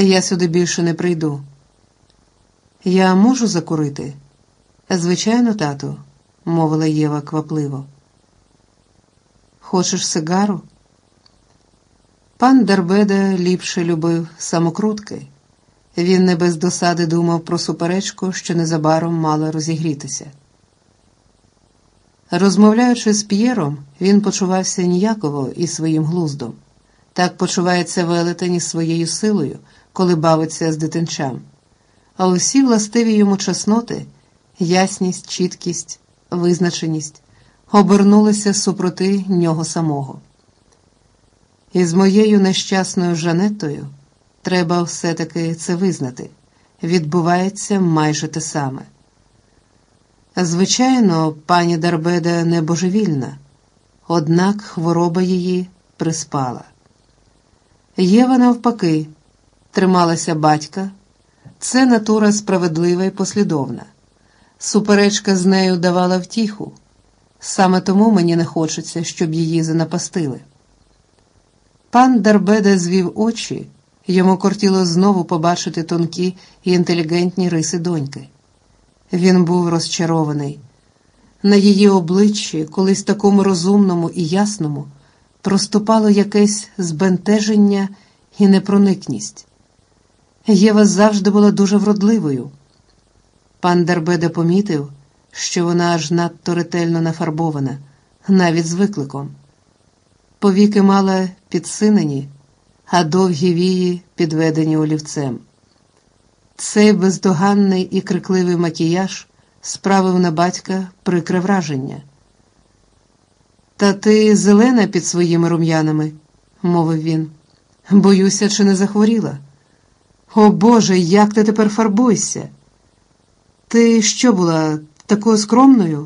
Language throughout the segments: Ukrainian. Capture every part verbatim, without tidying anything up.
Я сюди більше не прийду. Я можу закурити? Звичайно, тату, мовила Єва квапливо. Хочеш сигару? Пан Дарбеда ліпше любив самокрутки. Він не без досади думав про суперечку, що незабаром мала розігрітися. Розмовляючи з П'єром, він почувався ніяково із своїм глуздом. Так почувається велетень із своєю силою, коли бавиться з дитинчам. А усі властиві йому чесноти – ясність, чіткість, визначеність – обернулися супроти нього самого. І з моєю нещасною Жанеттою, треба все-таки це визнати, відбувається майже те саме. Звичайно, пані Дарбеда не божевільна, однак хвороба її приспала. Єва, навпаки, трималася батька. Це натура справедлива і послідовна. Суперечка з нею давала втіху. Саме тому мені не хочеться, щоб її занапастили. Пан Дарбеда звів очі, йому кортіло знову побачити тонкі і інтелігентні риси доньки. Він був розчарований. На її обличчі, колись такому розумному і ясному, проступало якесь збентеження і непроникність. Єва завжди була дуже вродливою. Пан Дарбеда помітив, що вона аж надто ретельно нафарбована, навіть з викликом. Повіки мала підсинені, а довгі вії підведені олівцем. Цей бездоганний і крикливий макіяж справив на батька прикре враження. «Та ти зелена під своїми рум'янами», – мовив він. «Боюся, чи не захворіла? О Боже, як ти тепер фарбуєшся? Ти що була, такою скромною?»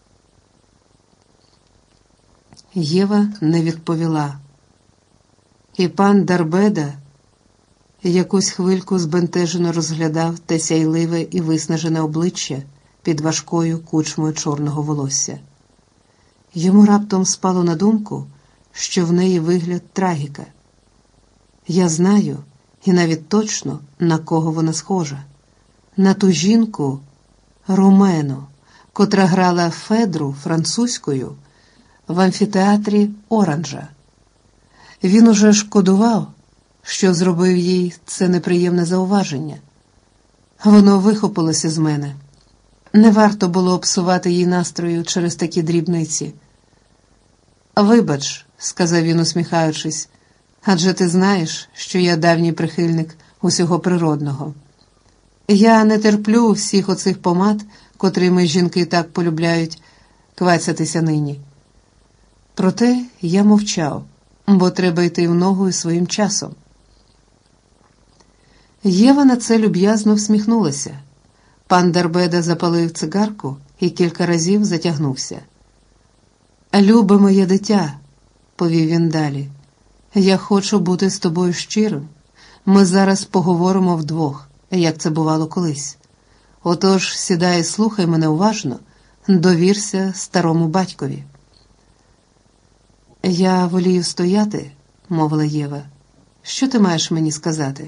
Єва не відповіла. І пан Дарбеда якусь хвильку збентежено розглядав те сяйливе і виснажене обличчя під важкою кучмою чорного волосся. Йому раптом спало на думку, що в неї вигляд трагіка. Я знаю, і навіть точно, на кого вона схожа. На ту жінку Румену, котра грала Федру французькою в амфітеатрі Оранжа. Він уже шкодував, що зробив їй це неприємне зауваження. Воно вихопилося з мене. Не варто було псувати їй настрою через такі дрібниці. «Вибач», – сказав він, усміхаючись, – «адже ти знаєш, що я давній прихильник усього природного. Я не терплю всіх оцих помад, котрими жінки так полюбляють квацятися нині». Проте я мовчав, бо треба йти в ногу із своїм часом. Єва на це люб'язно всміхнулася. Пан Дарбеда запалив цигарку і кілька разів затягнувся. «Любе моє дитя», – повів він далі, – «я хочу бути з тобою щирим. Ми зараз поговоримо вдвох, як це бувало колись. Отож сідай і слухай мене уважно, довірся старому батькові». «Я волію стояти», – мовила Єва. «Що ти маєш мені сказати?»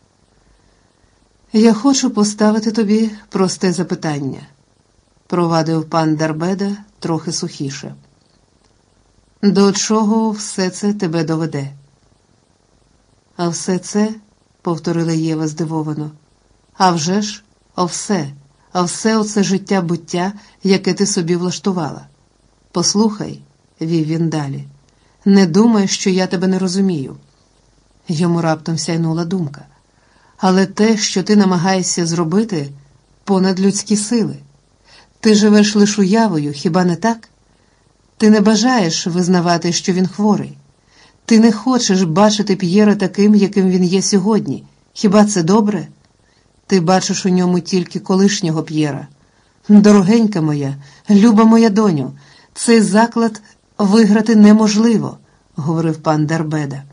«Я хочу поставити тобі просте запитання», – провадив пан Дарбеда трохи сухіше. «До чого все це тебе доведе?» «А все це?» – повторила Єва здивовано. «А вже ж, о все, а все оце життя-буття, яке ти собі влаштувала. Послухай», – вів він далі, – «не думай, що я тебе не розумію». Йому раптом сяйнула думка. «Але те, що ти намагаєшся зробити, понад людські сили. Ти живеш лише уявою, хіба не так? Ти не бажаєш визнавати, що він хворий. Ти не хочеш бачити П'єра таким, яким він є сьогодні. Хіба це добре? Ти бачиш у ньому тільки колишнього П'єра. Дорогенька моя, люба моя доню, цей заклад виграти неможливо», – говорив пан Дарбеда.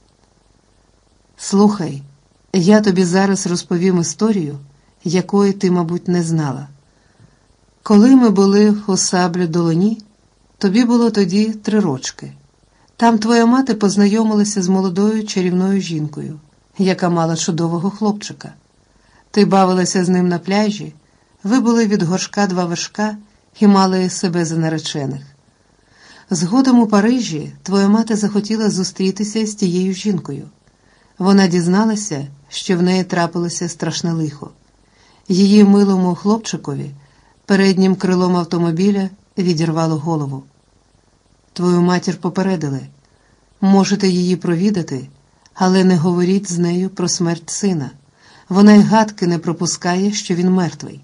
«Слухай, я тобі зараз розповім історію, якої ти, мабуть, не знала. Коли ми були у Саблю-Долоні, тобі було тоді три рочки. Там твоя мати познайомилася з молодою чарівною жінкою, яка мала чудового хлопчика. Ти бавилася з ним на пляжі, ви були від горшка два вершка і мали себе за наречених. Згодом у Парижі твоя мати захотіла зустрітися з тією жінкою. Вона дізналася, що в неї трапилося страшне лихо. Її милому хлопчикові переднім крилом автомобіля відірвало голову. Твою матір попередили. Можете її провідати, але не говоріть з нею про смерть сина. Вона й гадки не пропускає, що він мертвий.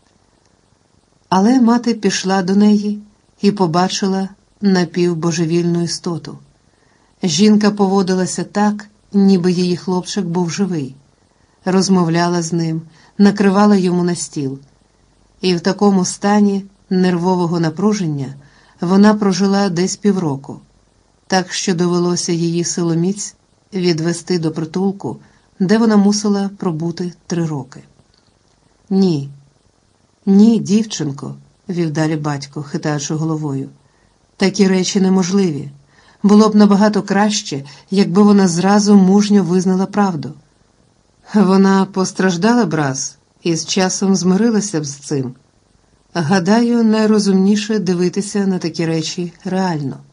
Але мати пішла до неї і побачила напівбожевільну істоту. Жінка поводилася так, ніби її хлопчик був живий. Розмовляла з ним, накривала йому на стіл. І в такому стані нервового напруження вона прожила десь півроку, так що довелося її силоміць відвести до притулку, де вона мусила пробути три роки. «Ні, ні, дівчинко», – вів далі батько, хитаючи головою, – «такі речі неможливі. Було б набагато краще, якби вона зразу мужньо визнала правду. Вона постраждала б раз і з часом змирилася б з цим. Гадаю, найрозумніше дивитися на такі речі реально».